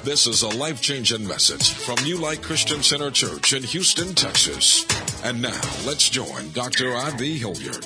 This is a life-changing message from New Light Christian Center Church in Houston, Texas. And now, let's join Dr. I.B. Hilliard.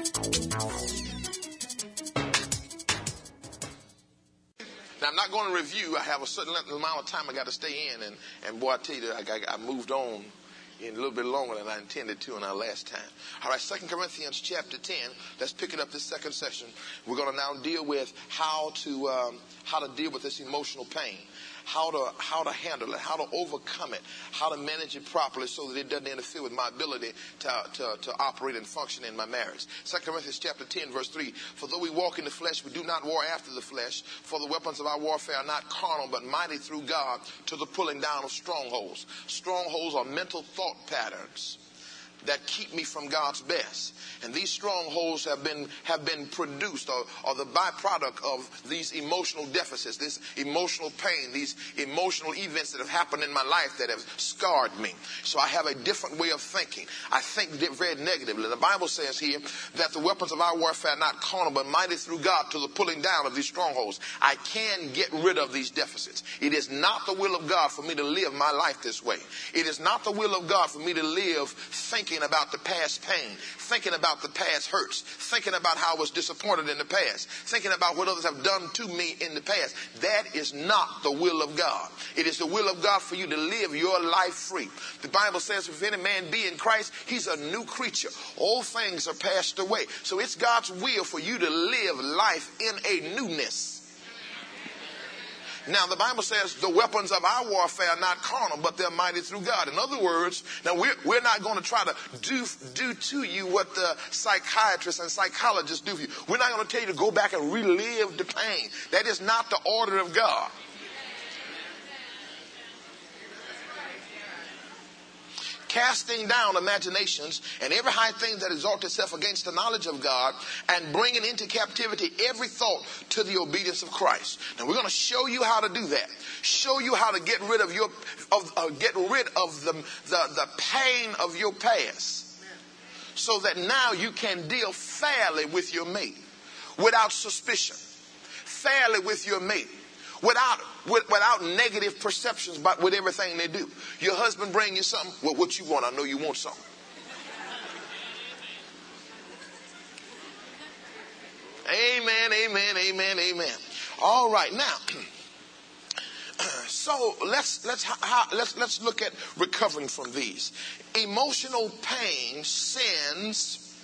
Now, I'm not going to review. I have a certain amount of time I got to stay in. And boy, I tell you, I moved on in a little bit longer than I intended to in our last time. All right, 2 Corinthians chapter 10. Let's pick it up this second session. We're going to now deal with how to deal with this emotional pain. How to handle it, how to overcome it, how to manage it properly so that it doesn't interfere with my ability to operate and function in my marriage. 2 Corinthians chapter 10, verse 3. For though we walk in the flesh, we do not war after the flesh. For the weapons of our warfare are not carnal, but mighty through God to the pulling down of strongholds. Strongholds are mental thought patterns that keep me from God's best. And these strongholds have been produced or the byproduct of these emotional deficits, this emotional pain, these emotional events that have happened in my life that have scarred me. So I have a different way of thinking. I think very negatively. The Bible says here that the weapons of our warfare are not carnal, but mighty through God to the pulling down of these strongholds. I can get rid of these deficits. It is not the will of God for me to live my life this way. It is not the will of God for me to live thinking about the past pain, thinking about the past hurts, thinking about how I was disappointed in the past, thinking about what others have done to me in the past. That is not the will of God. It is the will of God for you to live your life free. The Bible says if any man be in Christ, he's a new creature. All things are passed away. So it's God's will for you to live life in a newness. Now, the Bible says the weapons of our warfare are not carnal, but they're mighty through God. In other words, now we're not going to try to do to you what the psychiatrists and psychologists do for you. We're not going to tell you to go back and relive the pain. That is not the order of God. Casting down imaginations and every high thing that exalts itself against the knowledge of God, and bringing into captivity every thought to the obedience of Christ. Now we're going to show you how to do that. Show you how to get rid of the pain of your past, so that now you can deal fairly with your mate, without suspicion, fairly with your mate. Without negative perceptions about with everything they do. Your husband bring you something. Well, what you want? I know you want something. Amen, amen, amen, amen. All right, now. So let's look at recovering from these. Emotional pain sends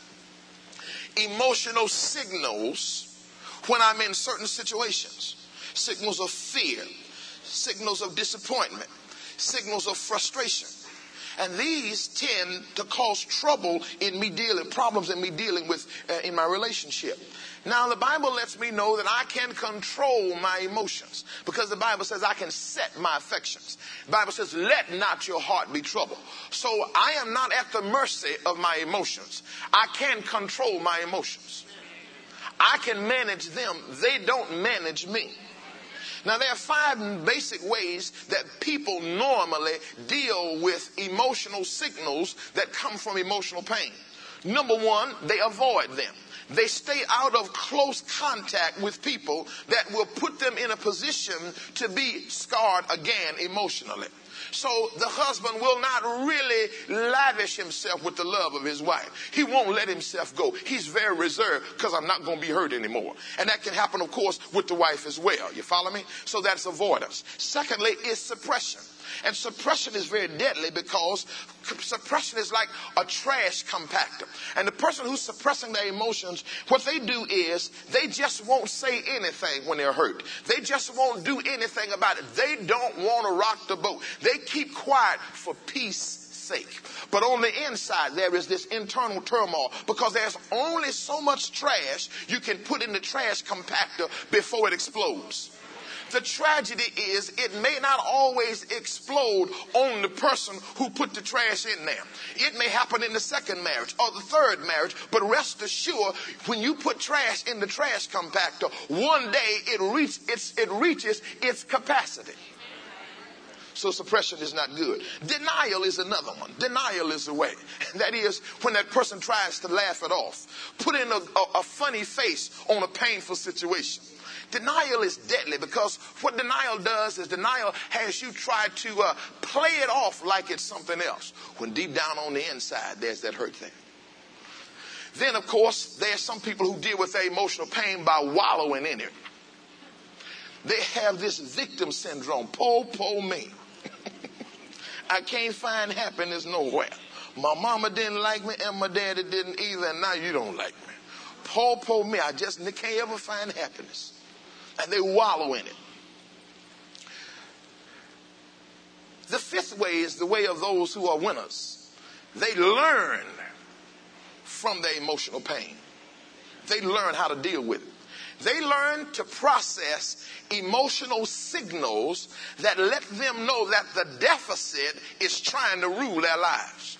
emotional signals when I'm in certain situations. Signals of fear, signals of disappointment, signals of frustration. And these tend to cause problems in me dealing with in my relationship. Now, the Bible lets me know that I can control my emotions, because the Bible says I can set my affections. The Bible says, let not your heart be troubled. So I am not at the mercy of my emotions. I can control my emotions. I can manage them. They don't manage me. Now, there are 5 basic ways that people normally deal with emotional signals that come from emotional pain. Number 1, they avoid them. They stay out of close contact with people that will put them in a position to be scarred again emotionally. So the husband will not really lavish himself with the love of his wife. He won't let himself go. He's very reserved because I'm not going to be hurt anymore. And that can happen, of course, with the wife as well. You follow me? So that's avoidance. Secondly is suppression. And suppression is very deadly because suppression is like a trash compactor. And the person who's suppressing their emotions, what they do is they just won't say anything when they're hurt. They just won't do anything about it. They don't want to rock the boat. They keep quiet for peace sake. But on the inside, there is this internal turmoil because there's only so much trash you can put in the trash compactor before it explodes. The tragedy is it may not always explode on the person who put the trash in there. It may happen in the second marriage or the third marriage, but rest assured, when you put trash in the trash compactor, one day it reaches its capacity. So suppression is not good. Denial is another one. Denial is the way. That is when that person tries to laugh it off. Put in a funny face on a painful situation. Denial is deadly because what denial does is denial has you try to play it off like it's something else, when deep down on the inside there's that hurt thing. Then, of course, there's some people who deal with their emotional pain by wallowing in it. They have this victim syndrome. Poor me. I can't find happiness nowhere. My mama didn't like me and my daddy didn't either, and now you don't like me. Poor me. I just can't ever find happiness. And they wallow in it. The fifth way is the way of those who are winners. They learn from their emotional pain. They learn how to deal with it. They learn to process emotional signals that let them know that the deficit is trying to rule their lives.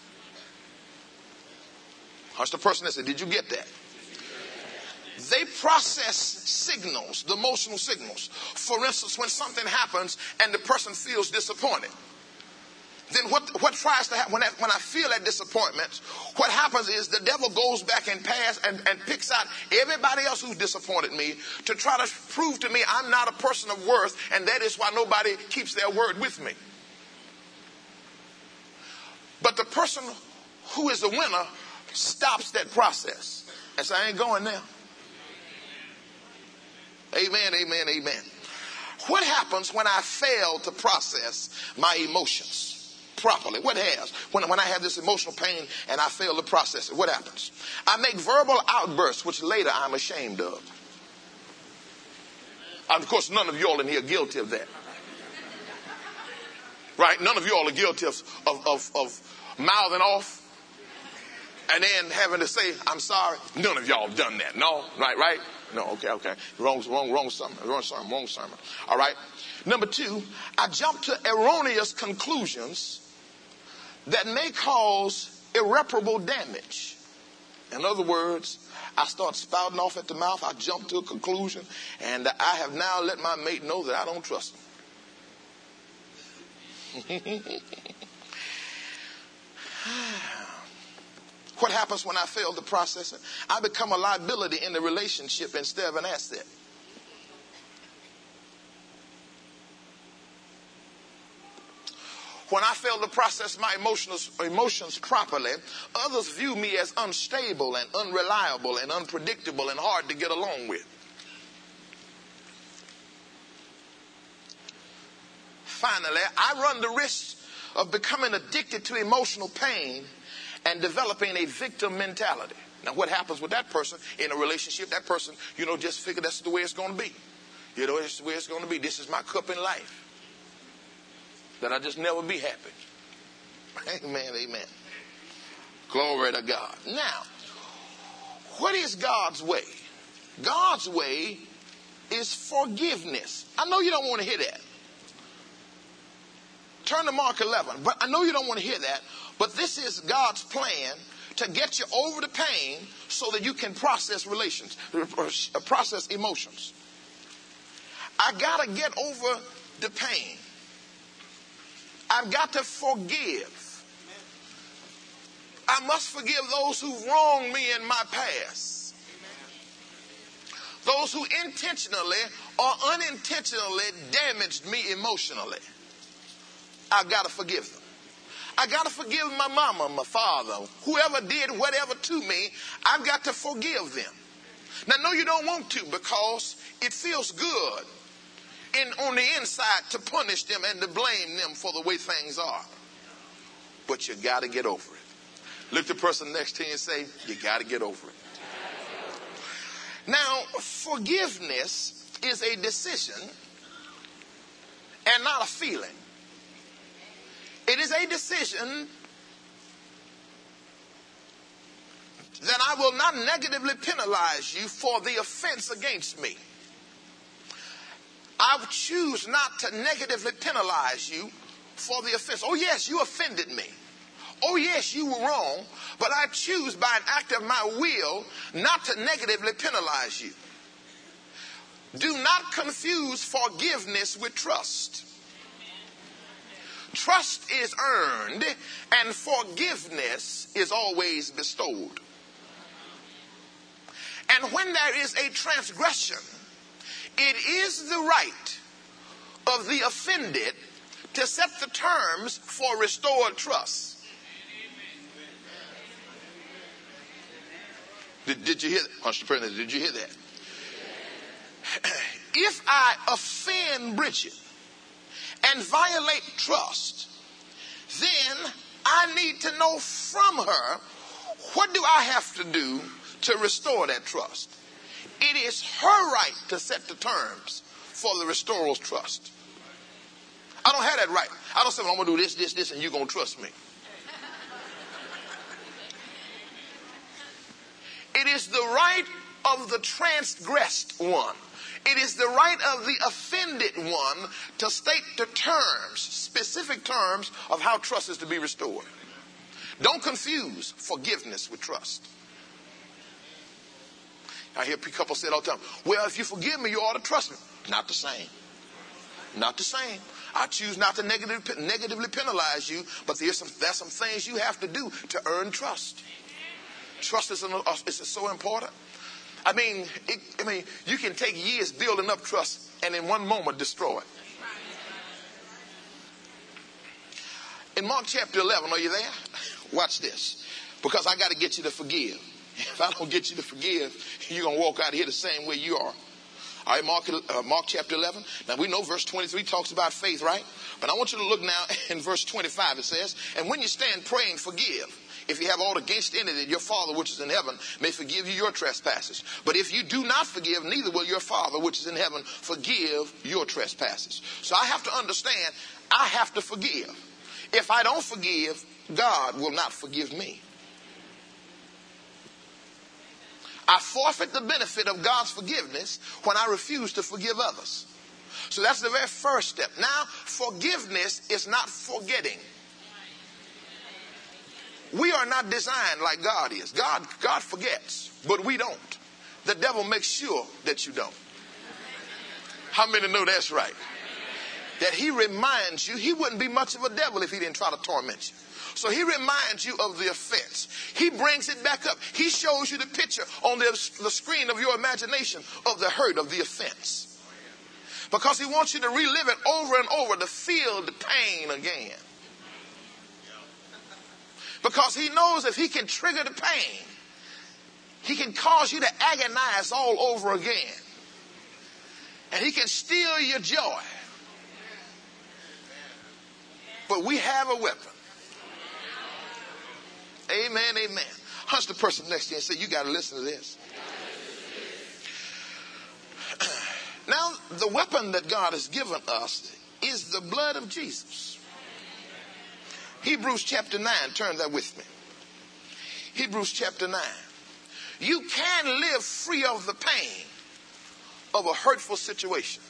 Hush the person that said, did you get that? They process signals, the emotional signals. For instance, when something happens and the person feels disappointed, then what tries to happen when I feel that disappointment, what happens is the devil goes back and picks out everybody else who disappointed me to try to prove to me I'm not a person of worth, and that is why nobody keeps their word with me. But the person who is a winner stops that process and says, I ain't going now. Amen, amen, amen. What happens when I fail to process my emotions properly? What happens when I have this emotional pain and I fail to process it? What happens? I make verbal outbursts, which later I'm ashamed of. Of course, none of you all in here are guilty of that. Right? None of you all are guilty of mouthing off and then having to say, I'm sorry. None of y'all have done that. No? Right? No, okay. Wrong sermon. All right. Number 2, I jump to erroneous conclusions that may cause irreparable damage. In other words, I start spouting off at the mouth. I jump to a conclusion, and I have now let my mate know that I don't trust him. What happens when I fail to process it? I become a liability in the relationship instead of an asset. When I fail to process my emotions properly, others view me as unstable and unreliable and unpredictable and hard to get along with. Finally, I run the risk of becoming addicted to emotional pain and developing a victim mentality. Now, what happens with that person in a relationship? That person, just figure that's the way it's going to be. It's the way it's going to be. This is my cup in life. That I just never be happy. Amen, amen. Glory to God. Now, what is God's way? God's way is forgiveness. I know you don't want to hear that. Turn to Mark 11. But I know you don't want to hear that. But this is God's plan to get you over the pain so that you can process process emotions. I got to get over the pain. I've got to forgive. I must forgive those who wronged me in my past. Those who intentionally or unintentionally damaged me emotionally. I've got to forgive them. I got to forgive my mama, my father, whoever did whatever to me. I've got to forgive them. Now, no, you don't want to, because it feels good on the inside to punish them and to blame them for the way things are. But you got to get over it. Look at the person next to you and say, you got to get over it. Now, forgiveness is a decision and not a feeling. It is a decision that I will not negatively penalize you for the offense against me. I choose not to negatively penalize you for the offense. Oh, yes, you offended me. Oh, yes, you were wrong. But I choose by an act of my will not to negatively penalize you. Do not confuse forgiveness with trust. Trust is earned and forgiveness is always bestowed. And when there is a transgression, It is the right of the offended to set the terms for restored trust. Did you hear that? Mr. President, did you hear that? If I offend Bridget and violate trust, then I need to know from her, what do I have to do to restore that trust? It is her right to set the terms for the restoral's trust. I don't have that right. I don't say, well, I'm going to do this, this, this, and you're going to trust me. It is the right of the transgressed one. It is the right of the offended one to state the terms, specific terms of how trust is to be restored. Don't confuse forgiveness with trust. I hear people say it all the time, well, if you forgive me, you ought to trust me. Not the same. Not the same. I choose not to negatively penalize you, but there's some things you have to do to earn trust. Trust is so important. I mean, you can take years building up trust and in one moment destroy it. In Mark chapter 11, are you there? Watch this. Because I got to get you to forgive. If I don't get you to forgive, you're going to walk out of here the same way you are. All right, Mark chapter 11. Now, we know verse 23 talks about faith, right? But I want you to look now in verse 25. It says, and when you stand praying, forgive. If you have aught against any, that your Father which is in heaven may forgive you your trespasses. But if you do not forgive, neither will your Father which is in heaven forgive your trespasses. So I have to understand, I have to forgive. If I don't forgive, God will not forgive me. I forfeit the benefit of God's forgiveness when I refuse to forgive others. So that's the very first step. Now, forgiveness is not forgetting. We are not designed like God is. God forgets, but we don't. The devil makes sure that you don't. How many know that's right? That he reminds you, he wouldn't be much of a devil if he didn't try to torment you. So he reminds you of the offense. He brings it back up. He shows you the picture on the screen of your imagination of the hurt of the offense. Because he wants you to relive it over and over to feel the pain again. Because he knows if he can trigger the pain, he can cause you to agonize all over again. And he can steal your joy. But we have a weapon. Amen, amen. Hunch the person next to you and say, you got to listen to this. Now, the weapon that God has given us is the blood of Jesus. Hebrews chapter 9, turn that with me. Hebrews chapter 9. You can live free of the pain of a hurtful situation.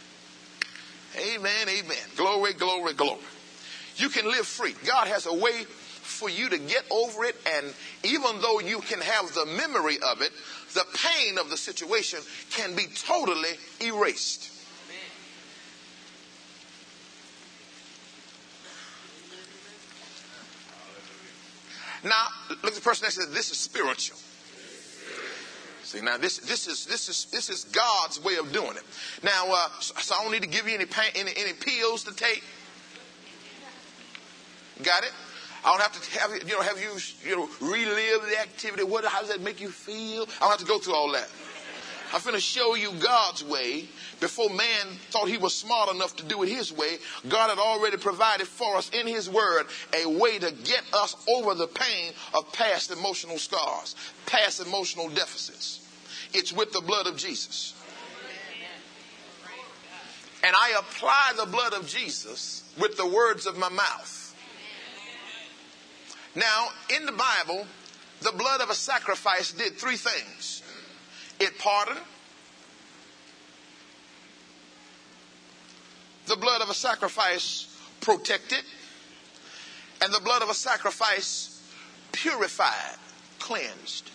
Amen, amen. Glory, glory, glory. You can live free. God has a way for you to get over it, and even though you can have the memory of it, the pain of the situation can be totally erased. Now, look at the person that says, this is spiritual. See, now this is God's way of doing it. Now, so I don't need to give you any pills to take. Got it? I don't have to have you relive the activity. How does that make you feel? I don't have to go through all that. I'm going to show you God's way. Before man thought he was smart enough to do it his way, God had already provided for us in his word a way to get us over the pain of past emotional scars, past emotional deficits. It's with the blood of Jesus. And I apply the blood of Jesus with the words of my mouth. Now, in the Bible, the blood of a sacrifice did three things. It pardoned. The blood of a sacrifice protected. And the blood of a sacrifice purified, cleansed.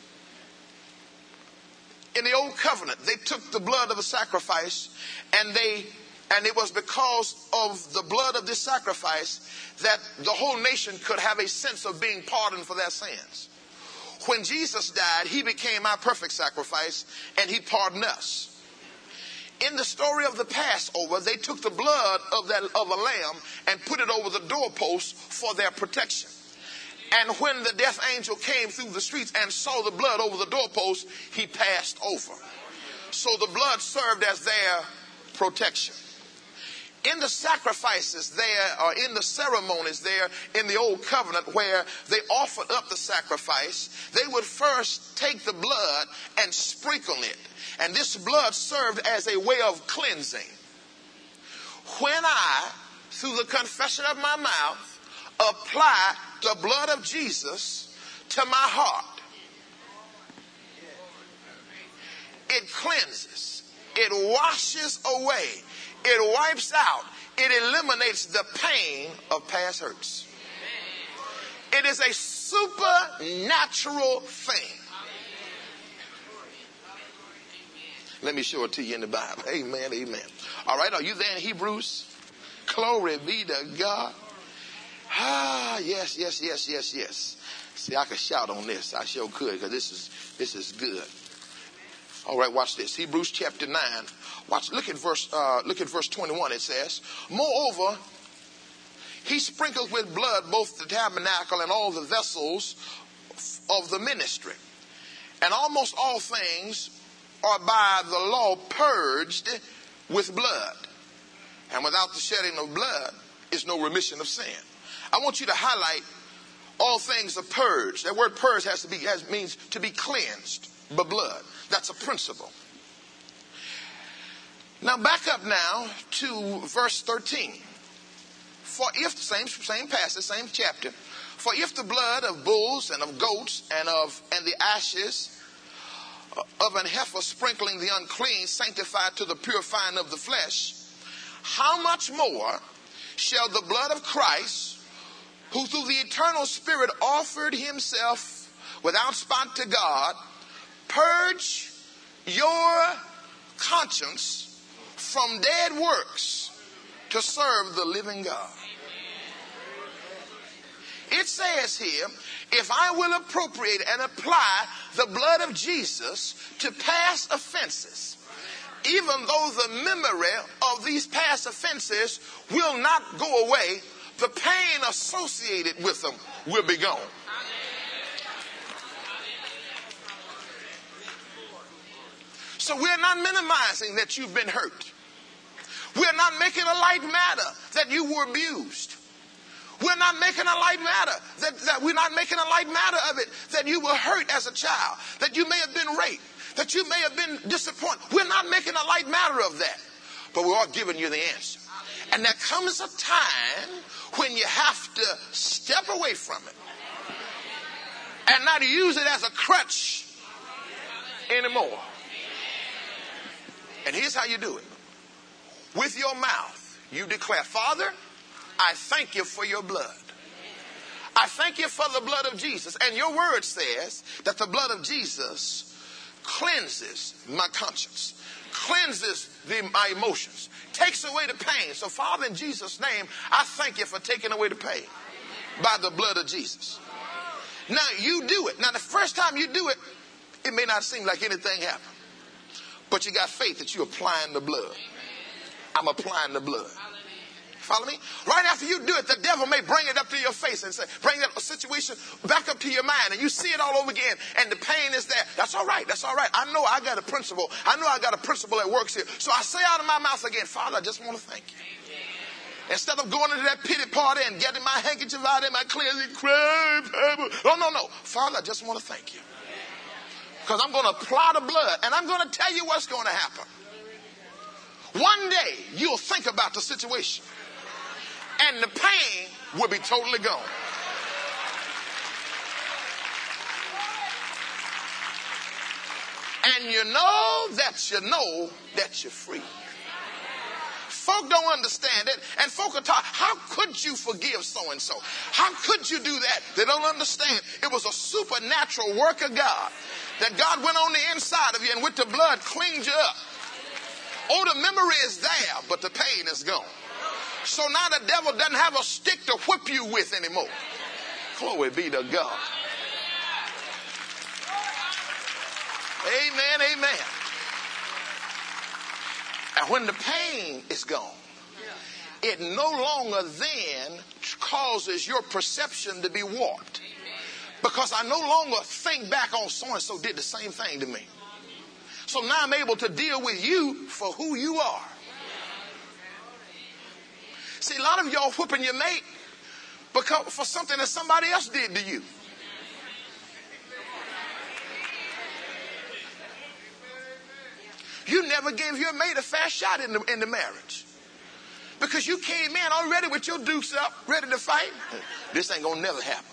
In the old covenant, they took the blood of a sacrifice and it was because of the blood of this sacrifice that the whole nation could have a sense of being pardoned for their sins. When Jesus died, he became our perfect sacrifice and he pardoned us. In the story of the Passover, they took the blood of a lamb and put it over the doorpost for their protection. And when the death angel came through the streets and saw the blood over the doorpost, he passed over. So the blood served as their protection. In the sacrifices there, or in the ceremonies there in the old covenant where they offered up the sacrifice, they would first take the blood and sprinkle it. And this blood served as a way of cleansing. When I, through the confession of my mouth, apply the blood of Jesus to my heart, it cleanses, it washes away, it wipes out, it eliminates the pain of past hurts. It is a supernatural thing. Let me show it to you in the Bible. Amen, amen. All right, are you there in Hebrews? Glory be to God. Ah, yes. See, I could shout on this. I sure could, because this is good. All right, watch this. Hebrews chapter 9. Look at verse 21. It says, moreover, he sprinkled with blood both the tabernacle and all the vessels of the ministry. And almost all things are by the law purged with blood. And without the shedding of blood is no remission of sin. I want you to highlight all things are purged. That word purge means to be cleansed by blood. That's a principle. Now back up now to verse 13. For if, same passage, same chapter. For if the blood of bulls and of goats and the ashes of an heifer sprinkling the unclean sanctified to the purifying of the flesh, how much more shall the blood of Christ, who through the eternal Spirit offered himself without spot to God, purge your conscience from dead works to serve the living God. It says here, if I will appropriate and apply the blood of Jesus to past offenses, even though the memory of these past offenses will not go away, the pain associated with them will be gone. So we're not minimizing that you've been hurt. We're not making a light matter that you were abused. We're not making a light matter of it that you were hurt as a child, that you may have been raped, that you may have been disappointed. We're not making a light matter of that, but we are giving you the answer. And there comes a time when you have to step away from it and not use it as a crutch anymore. And here's how you do it. With your mouth, you declare, Father, I thank you for your blood. I thank you for the blood of Jesus. And your word says that the blood of Jesus cleanses my conscience, cleanses my emotions, takes away the pain. So, Father, in Jesus' name, I thank you for taking away the pain by the blood of Jesus. Now, you do it. Now, the first time you do it, it may not seem like anything happened. But you got faith that you're applying the blood. I'm applying the blood. Follow me? Right after you do it, the devil may bring it up to your face and say, bring that situation back up to your mind, and you see it all over again, and the pain is there. That's all right. That's all right. I know I got a principle. I know I got a principle that works here. So I say out of my mouth again, Father, I just want to thank you. Instead of going into that pity party and getting my handkerchief out and my cleansing, cry, no. Father, I just want to thank you. Because I'm going to apply the blood, and I'm going to tell you what's going to happen. One day, you'll think about the situation, and the pain will be totally gone. And you know that you're free. Folk don't understand it, and folk are taught, how could you forgive so-and-so? How could you do that? They don't understand. It was a supernatural work of God, that God went on the inside of you and with the blood cleaned you up. Oh, the memory is there, but the pain is gone. So now the devil doesn't have a stick to whip you with anymore. Glory be to God. Amen, amen. Now, when the pain is gone, it no longer then causes your perception to be warped. Because I no longer think back on so-and-so did the same thing to me. So now I'm able to deal with you for who you are. See, a lot of y'all whooping your mate because for something that somebody else did to you. You never gave your mate a fair shot in the marriage. Because you came in already with your dukes up, ready to fight. This ain't gonna never happen.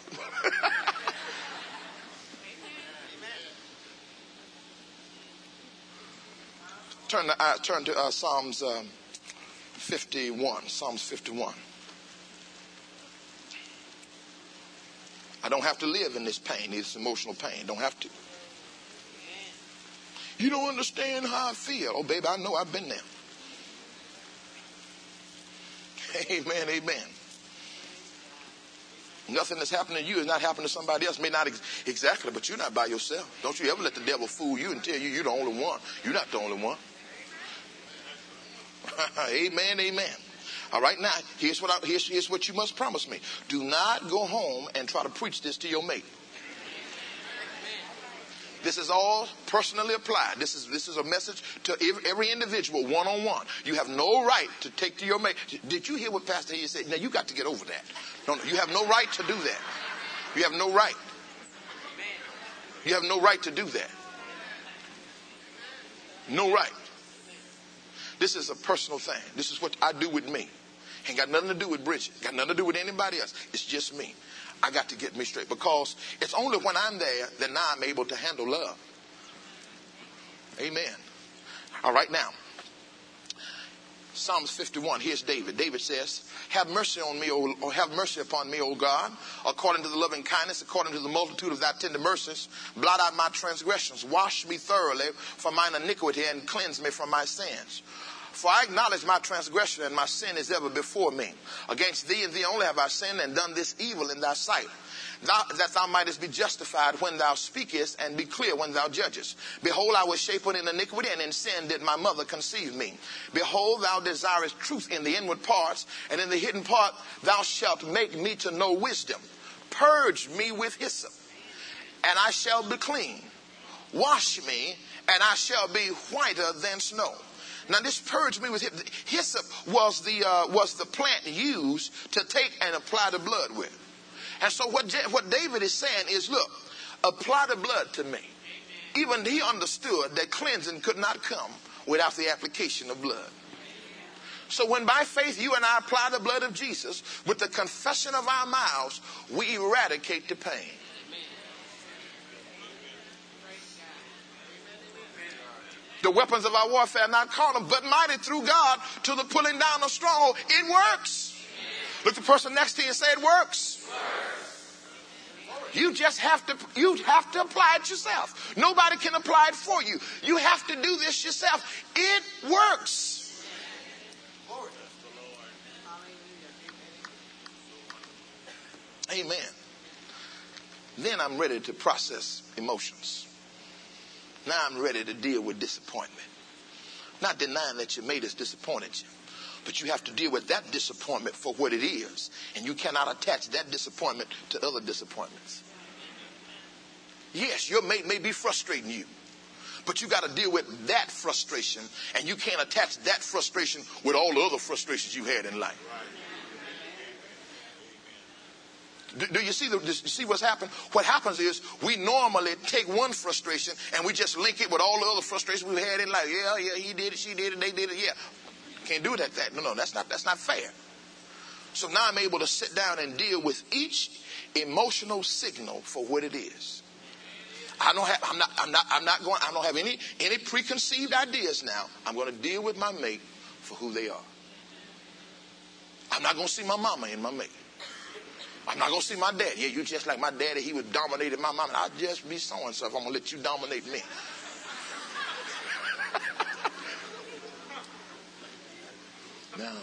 Turn to Psalms 51. Psalms 51. I don't have to live in this pain, this emotional pain. Don't have to. You don't understand how I feel. Oh, baby, I know. I've been there. Amen, amen. Nothing that's happening to you is not happening to somebody else. May not exactly, but you're not by yourself. Don't you ever let the devil fool you and tell you you're the only one. You're not the only one. Amen, amen. All right, now, here's what you must promise me. Do not go home and try to preach this to your mate. This is all personally applied. This is a message to every individual, one-on-one. You have no right to take to your mate. Did you hear what Pastor Hayes said? Now, you got to get over that. No, you have no right to do that. You have no right. You have no right to do that. No right. This is a personal thing. This is what I do with me. Ain't got nothing to do with Bridget. Got nothing to do with anybody else. It's just me. I got to get me straight because it's only when I'm there that now I'm able to handle love. Amen. All right, now. Psalms 51. Here's David. David says, have mercy on me, or have mercy upon me, O God, according to the loving kindness, according to the multitude of thy tender mercies. Blot out my transgressions. Wash me thoroughly from mine iniquity and cleanse me from my sins. For I acknowledge my transgression, and my sin is ever before me. Against thee and thee only have I sinned and done this evil in thy sight, that thou mightest be justified when thou speakest, and be clear when thou judgest. Behold, I was shapen in iniquity, and in sin did my mother conceive me. Behold, thou desirest truth in the inward parts, and in the hidden part thou shalt make me to know wisdom. Purge me with hyssop, and I shall be clean. Wash me, and I shall be whiter than snow. Now, this purge me with hyssop was the plant used to take and apply the blood with. And so what David is saying is, look, apply the blood to me. Even he understood that cleansing could not come without the application of blood. So when by faith you and I apply the blood of Jesus, with the confession of our mouths, we eradicate the pain. The weapons of our warfare are not carnal, but mighty through God to the pulling down of strongholds. It works. Look at the person next to you and say, it works. You just have to apply it yourself. Nobody can apply it for you. You have to do this yourself. It works. Amen. Then I'm ready to process emotions. Now I'm ready to deal with disappointment. Not denying that your mate has disappointed you, but you have to deal with that disappointment for what it is. And you cannot attach that disappointment to other disappointments. Yes, your mate may be frustrating you, but you got to deal with that frustration, and you can't attach that frustration with all the other frustrations you had in life. Do you see what's happened? What happens is we normally take one frustration and we just link it with all the other frustrations we've had in life. Yeah, he did it, she did it, they did it. Yeah, can't do it like that. No, that's not fair. So now I'm able to sit down and deal with each emotional signal for what it is. I don't have any preconceived ideas now. I'm going to deal with my mate for who they are. I'm not going to see my mama in my mate. I'm not going to see my dad. Yeah, you just like my daddy. He would dominate my mama. I'll just be so-and-so if I'm going to let you dominate me. No.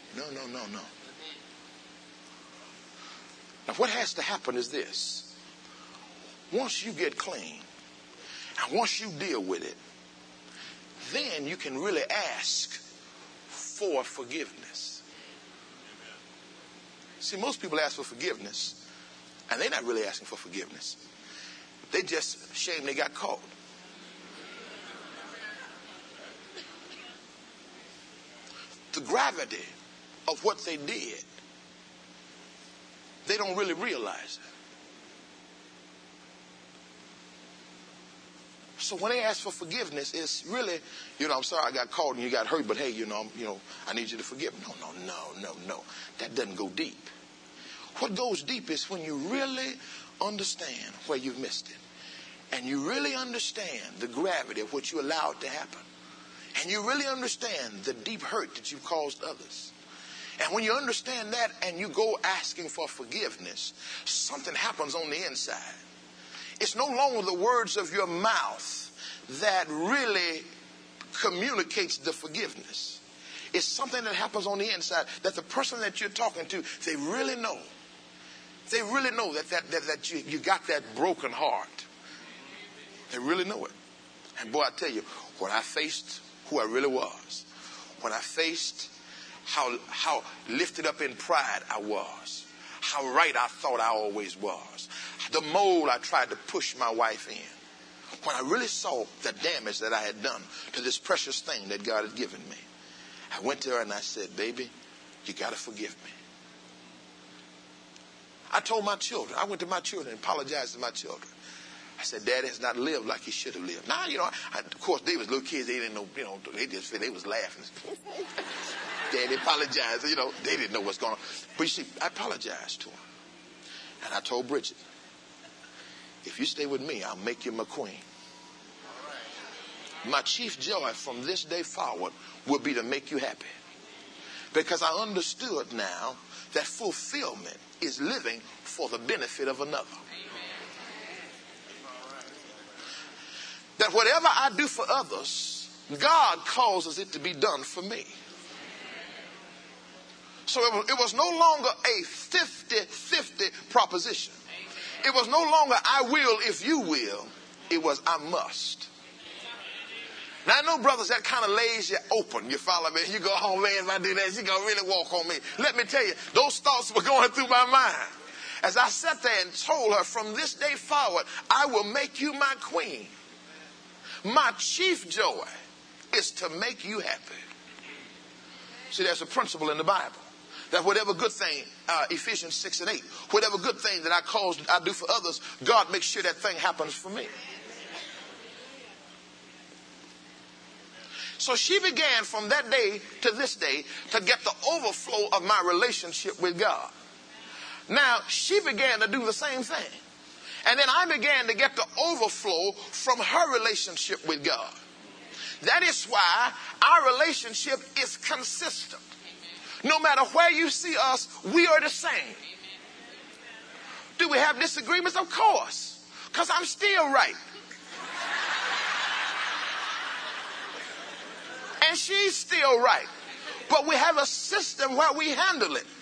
Now, what has to happen is this. Once you get clean, and once you deal with it, then you can really ask for forgiveness. See, most people ask for forgiveness, and they're not really asking for forgiveness. They just ashamed they got caught. The gravity of what they did, they don't really realize it. So when they ask for forgiveness, it's really, I'm sorry I got caught and you got hurt, but hey, I need you to forgive me. No. That doesn't go deep. What goes deep is when you really understand where you've missed it. And you really understand the gravity of what you allowed to happen. And you really understand the deep hurt that you've caused others. And when you understand that and you go asking for forgiveness, something happens on the inside. It's no longer the words of your mouth that really communicates the forgiveness. It's something that happens on the inside that the person that you're talking to, they really know. They really know that you got that broken heart. They really know it. And boy, I tell you, when I faced who I really was, when I faced how lifted up in pride I was, how right I thought I always was, the mold I tried to push my wife in, when I really saw the damage that I had done to this precious thing that God had given me, I went to her and I said, baby, you got to forgive me. I told my children, I went to my children and apologized to my children. I said, Daddy has not lived like he should have lived. Now, of course, they was little kids. They didn't know, they was laughing. Daddy apologized. They didn't know what's going on. But you see, I apologized to him. And I told Bridget, if you stay with me, I'll make you my queen. My chief joy from this day forward will be to make you happy. Because I understood now that fulfillment is living for the benefit of another. That whatever I do for others, God causes it to be done for me. So it was no longer a 50-50 proposition. It was no longer I will if you will. It was I must. Now I know, brothers, that kind of lays you open. You follow me? You go, oh man, if I do that, she's going to really walk on me. Let me tell you, those thoughts were going through my mind. As I sat there and told her, from this day forward, I will make you my queen. My chief joy is to make you happy. See, there's a principle in the Bible that whatever good thing, Ephesians 6:8, whatever good thing that I do for others, God makes sure that thing happens for me. So she began from that day to this day to get the overflow of my relationship with God. Now, she began to do the same thing. And then I began to get the overflow from her relationship with God. That is why our relationship is consistent. No matter where you see us, we are the same. Do we have disagreements? Of course. Because I'm still right. And she's still right. But we have a system where we handle it.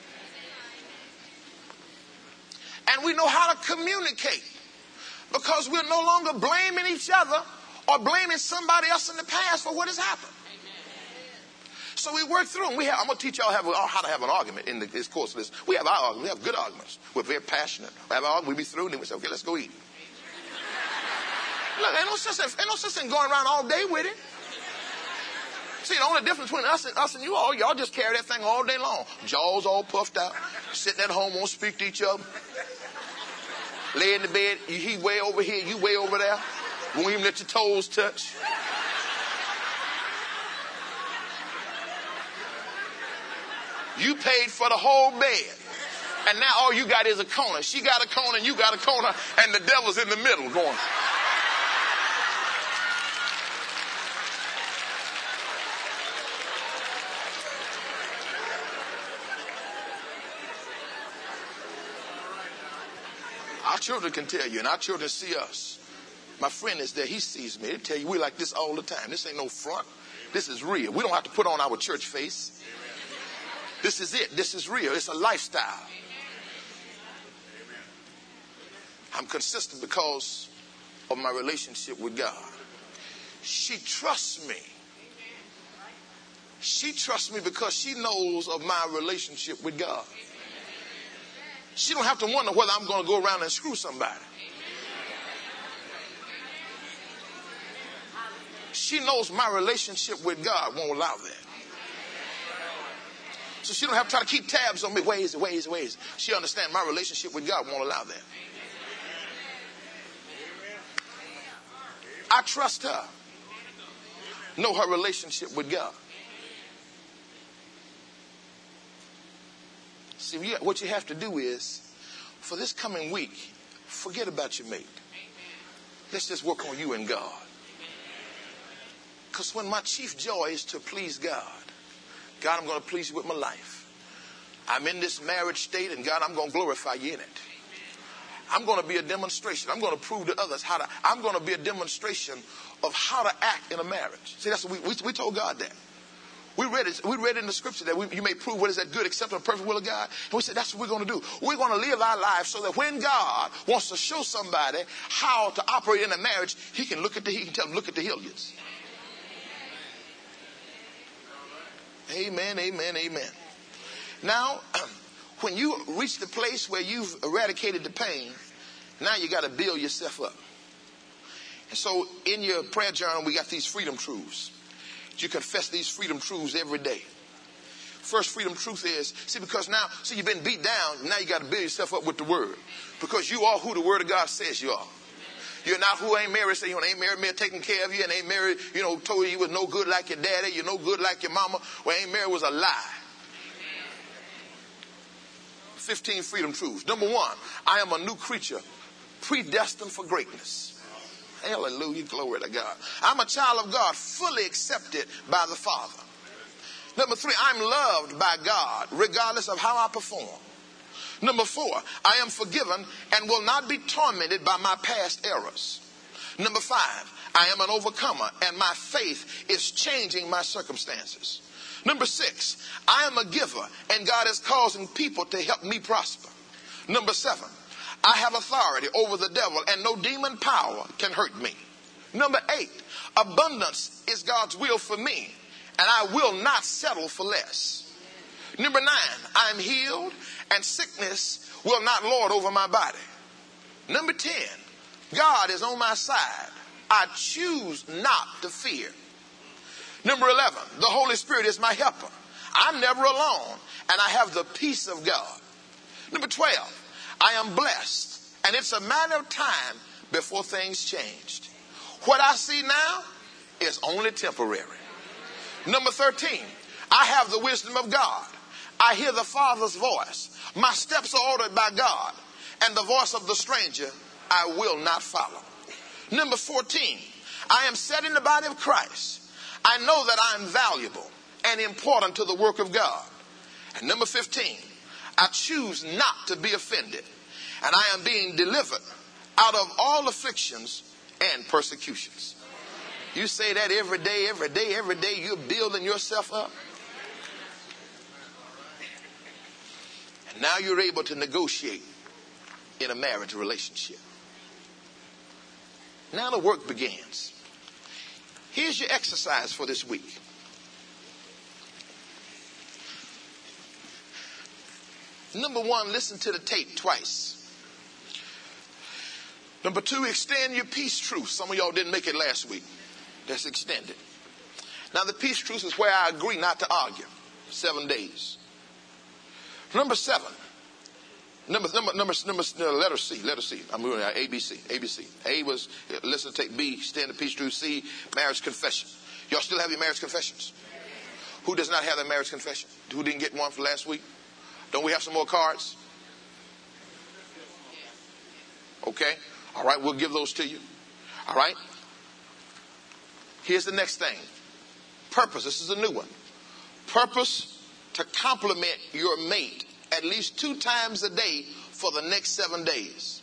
And we know how to communicate. Because we're no longer blaming each other or blaming somebody else in the past for what has happened. So we work through them. I'm going to teach y'all how to have an argument in this course list. We have our arguments. We have good arguments. We're very passionate. We have our argument. We be through and then we say, okay, let's go eat. Look, ain't no sense in going around all day with it. See, the only difference between us and you all, y'all just carry that thing all day long. Jaws all puffed out. Sitting at home, won't speak to each other. Lay in the bed. He way over here, you way over there. Won't even let your toes touch. You paid for the whole bed. And now all you got is a corner. She got a corner and you got a corner and the devil's in the middle going. Our children can tell you, and our children see us. My friend is there. He sees me. They tell you we like this all the time. This ain't no front. This is real. We don't have to put on our church face. This is it. This is real. It's a lifestyle. I'm consistent because of my relationship with God. She trusts me. She trusts me because she knows of my relationship with God. She don't have to wonder whether I'm going to go around and screw somebody. She knows my relationship with God won't allow that. So she don't have to try to keep tabs on me. Where is it? She understands my relationship with God won't allow that. I trust her. Know her relationship with God. See, what you have to do is, for this coming week, forget about your mate. Let's just work on you and God. Because when my chief joy is to please God, God, I'm going to please you with my life. I'm in this marriage state, and God, I'm going to glorify you in it. I'm going to be a demonstration. I'm going to prove to others I'm going to be a demonstration of how to act in a marriage. See, that's what we told God that. We read it in the scripture that you may prove what is that good, acceptable, and perfect will of God. And we said that's what we're going to do. We're going to live our lives so that when God wants to show somebody how to operate in a marriage, he can tell them, look at the Hilliards. Amen, amen, amen. Now, when you reach the place where you've eradicated the pain, now you got to build yourself up. And so in your prayer journal, we got these freedom truths. You confess these freedom truths every day. First freedom truth is, because you've been beat down, now you got to build yourself up with the word. Because you are who the word of God says you are. You're not who Aunt Mary said, ain't Mary taking care of you, and Aunt Mary, told you was no good like your daddy, you're no good like your mama. Well, Aunt Mary was a lie. 15 freedom truths. Number 1, I am a new creature, predestined for greatness. Hallelujah, glory to God. I'm a child of God, fully accepted by the Father. Number 3, I'm loved by God, regardless of how I perform. Number 4, I am forgiven and will not be tormented by my past errors. Number 5, I am an overcomer and my faith is changing my circumstances. Number 6, I am a giver and God is causing people to help me prosper. Number 7, I have authority over the devil and no demon power can hurt me. Number 8, abundance is God's will for me and I will not settle for less. Number 9, I am healed and sickness will not lord over my body. Number 10, God is on my side. I choose not to fear. Number 11, the Holy Spirit is my helper. I'm never alone and I have the peace of God. Number 12, I am blessed and it's a matter of time before things changed. What I see now is only temporary. Number 13, I have the wisdom of God. I hear the Father's voice. My steps are ordered by God, and the voice of the stranger I will not follow. Number 14, I am set in the body of Christ. I know that I am valuable and important to the work of God. And number 15, I choose not to be offended, and I am being delivered out of all afflictions and persecutions. You say that every day, you're building yourself up. And now you're able to negotiate in a marriage relationship. Now the work begins. Here's your exercise for this week. Number 1, listen to the tape twice. Number 2, extend your peace truce. Some of y'all didn't make it last week. That's extended. Now the peace truce is where I agree not to argue. 7 days. Number 7. Letter C. I'm moving out. ABC. A was listen to tape. B, stand the peace truce. C, marriage confession. Y'all still have your marriage confessions? Who does not have their marriage confession? Who didn't get one for last week? Don't we have some more cards? Okay. All right, we'll give those to you. All right. Here's the next thing. Purpose. This is a new one. Purpose to compliment your mate at least 2 times a day for the next 7 days.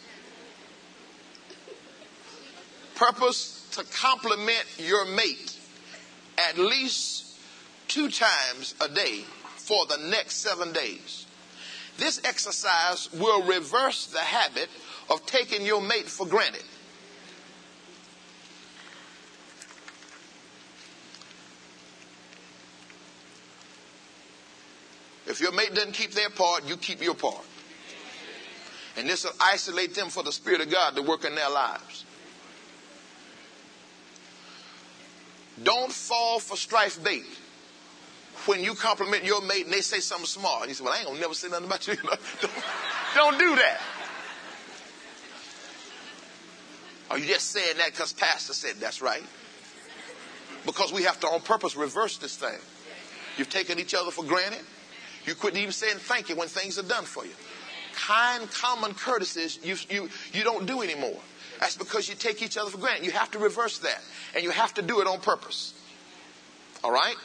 Purpose to compliment your mate at least 2 times a day for the next 7 days. This exercise will reverse the habit of taking your mate for granted. If your mate doesn't keep their part, you keep your part. And this will isolate them for the Spirit of God to work in their lives. Don't fall for strife bait. When you compliment your mate and they say something smart, and you say, well, I ain't gonna never say nothing about you. Don't do that. Are you just saying that because Pastor said that's right? Because we have to on purpose reverse this thing. You've taken each other for granted. You quit even saying thank you when things are done for you. Kind, common courtesies you don't do anymore. That's because you take each other for granted. You have to reverse that. And you have to do it on purpose. All right?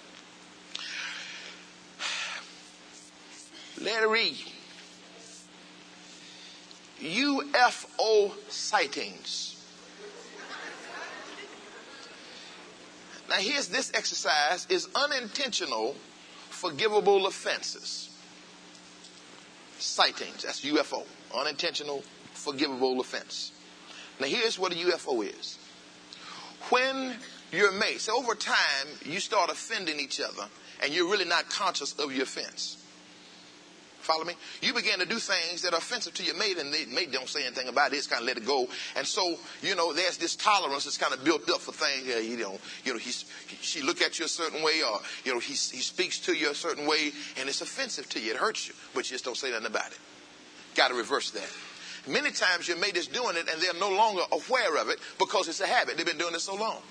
Letter E. UFO sightings. Now here's this exercise is unintentional forgivable offenses. Sightings, that's UFO. Unintentional forgivable offense. Now here's what a UFO is. When your mate, so over time you start offending each other and you're really not conscious of your offense. Follow me? You begin to do things that are offensive to your mate and the mate don't say anything about it. It's kind of let it go. And so, there's this tolerance that's kind of built up for things. She look at you a certain way or, he speaks to you a certain way and it's offensive to you. It hurts you, but you just don't say nothing about it. Got to reverse that. Many times your mate is doing it and they're no longer aware of it because it's a habit. They've been doing it so long.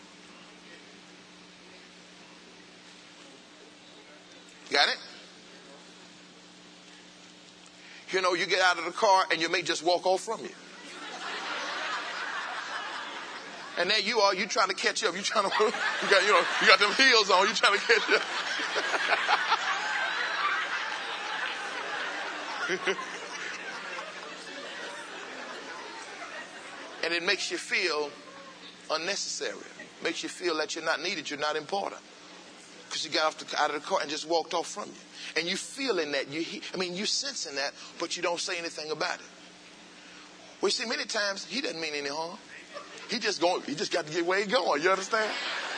Got it? You get out of the car and your mate just walk off from you. And there you are, you trying to catch up. You trying to, you got them heels on, you trying to catch up. And it makes you feel unnecessary. Makes you feel that you're not needed, you're not important. Because you got out of the car and just walked off from you. And you feeling that, you sensing that, but you don't say anything about it. Well, you see, many times he doesn't mean any harm. He just got to get where he's going. You understand?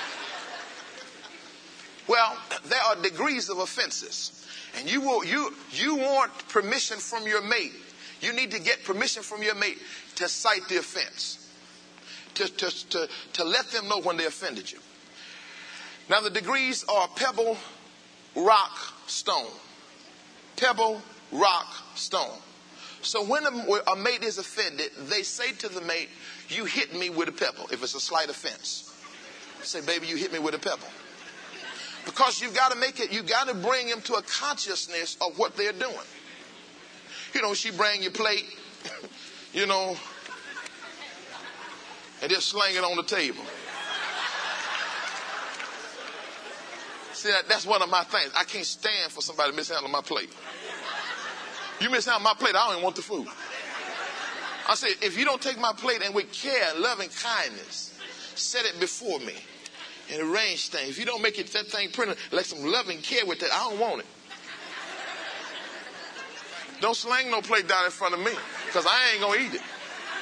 Well, there are degrees of offenses. And you want permission from your mate. You need to get permission from your mate to cite the offense. To let them know when they offended you. Now the degrees are pebble, rock, stone. Pebble, rock, stone. So when a mate is offended, they say to the mate, you hit me with a pebble, if it's a slight offense. Say, baby, you hit me with a pebble. Because you've got to bring them to a consciousness of what they're doing. She bring your plate, and just sling it on the table. See, that's one of my things. I can't stand for somebody mishandling my plate. You mishandle my plate, I don't even want the food. I say, if you don't take my plate and with care, loving kindness, set it before me and arrange things. If you don't make that thing pretty, like some loving care with it, I don't want it. Don't slang no plate down in front of me, because I ain't going to eat it.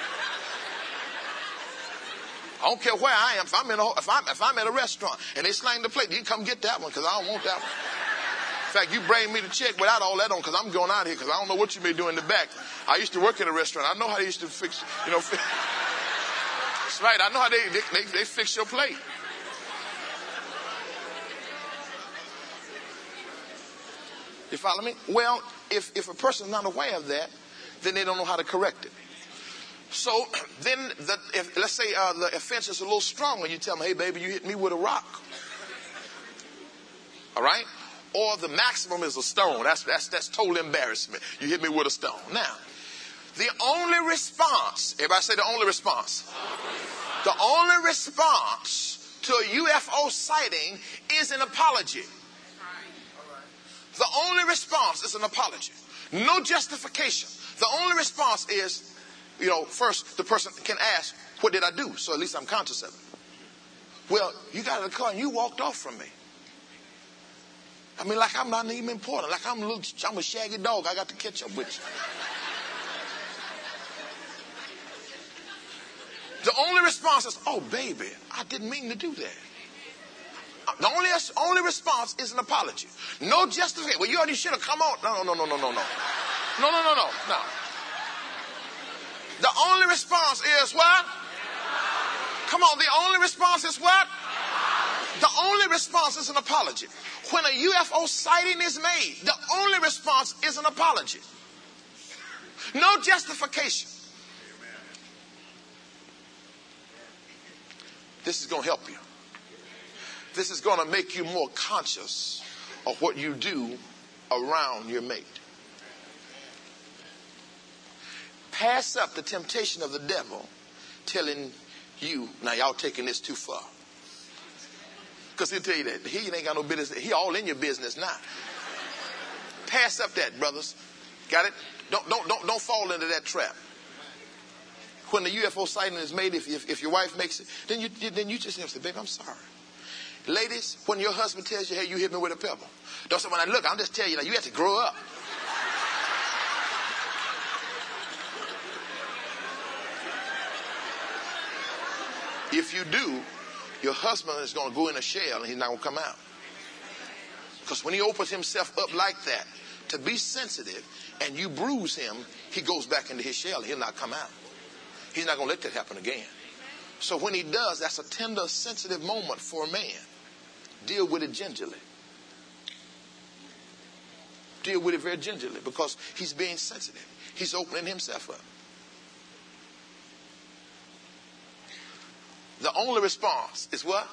I don't care where I am. If I'm at a restaurant and they slang the plate, you can come get that one because I don't want that one. In fact, you bring me the check without all that on because I'm going out here because I don't know what you may do in the back. I used to work at a restaurant. I know how they used to fix, That's right. I know how they fix your plate. You follow me? Well, if a person's not aware of that, then they don't know how to correct it. So then, let's say the offense is a little stronger. You tell them, hey, baby, you hit me with a rock. All right? Or the maximum is a stone. That's total embarrassment. You hit me with a stone. Now, the only response, everybody say the only response. The only response to a UFO sighting is an apology. The only response is an apology. No justification. The only response is, first the person can ask, what did I do? So at least I'm conscious of it. Well, you got in the car and you walked off from me. Like I'm not even important. Like I'm a shaggy dog. I got to catch up with you. The only response is, oh, baby, I didn't mean to do that. The only response is an apology. No justification. Well, you already should have come on. No. No. The only response is what? Come on, the only response is what? The only response is an apology. When a UFO sighting is made, the only response is an apology. No justification. This is going to help you. This is going to make you more conscious of what you do around your mate. Pass up the temptation of the devil telling you, now y'all taking this too far. Because he'll tell you that he ain't got no business. He all in your business now. Pass up that, brothers. Got it? Don't fall into that trap. When the UFO sighting is made, if your wife makes it, then you just have to say, baby, I'm sorry. Ladies, when your husband tells you, hey, you hit me with a pebble, don't say, when I look, I'm just telling you, you have to grow up. If you do, your husband is going to go in a shell and he's not going to come out. Because when he opens himself up like that to be sensitive and you bruise him, he goes back into his shell and he'll not come out. He's not going to let that happen again. So when he does, that's a tender, sensitive moment for a man. Deal with it gingerly. Deal with it very gingerly because he's being sensitive. He's opening himself up. The only response is what?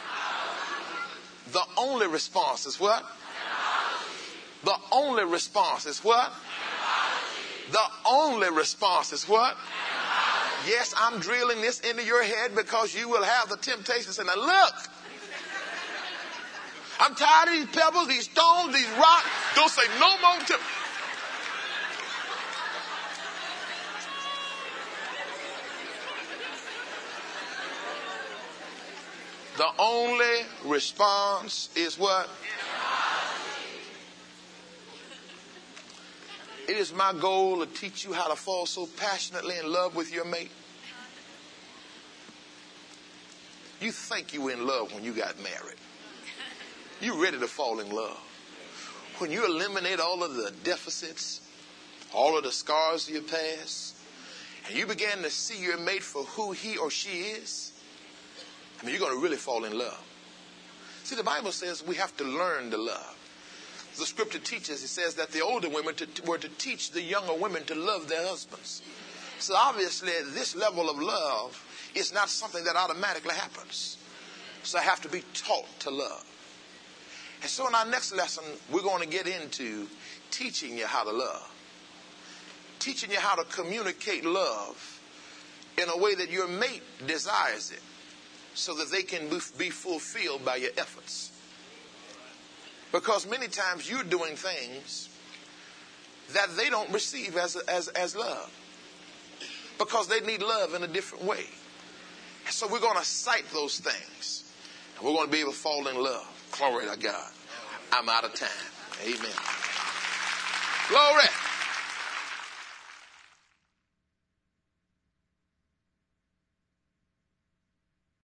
The only response is what? The only response is what? The only response is what? Yes, I'm drilling this into your head because you will have the temptation to say, now look, I'm tired of these pebbles, these stones, these rocks. Don't say no more to me. The only response is what? It is my goal to teach you how to fall so passionately in love with your mate. You think you were in love when you got married. You're ready to fall in love. When you eliminate all of the deficits, all of the scars of your past, and you begin to see your mate for who he or she is, I mean, you're going to really fall in love. See, the Bible says we have to learn to love. The scripture teaches, it says that the older women were to teach the younger women to love their husbands. So obviously, this level of love is not something that automatically happens. So I have to be taught to love. And so in our next lesson, we're going to get into teaching you how to love. Teaching you how to communicate love in a way that your mate desires it, so that they can be fulfilled by your efforts. Because many times you're doing things that they don't receive as love. Because they need love in a different way. And so we're going to cite those things. And we're going to be able to fall in love. Glory to God. I'm out of time. Amen. Glory.